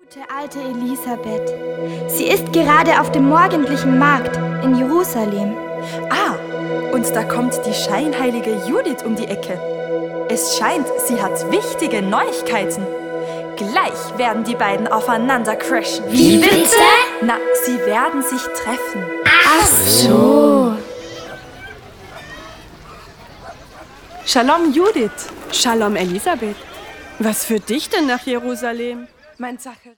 Gute alte Elisabeth. Sie ist gerade auf dem morgendlichen Markt in Jerusalem. Ah, und da kommt die scheinheilige Judith um die Ecke. Es scheint, sie hat wichtige Neuigkeiten. Gleich werden die beiden aufeinander crashen. Wie bitte? Na, sie werden sich treffen. Ach so. Shalom Judith, Shalom Elisabeth. Was führt dich denn nach Jerusalem? Mein Zacharias.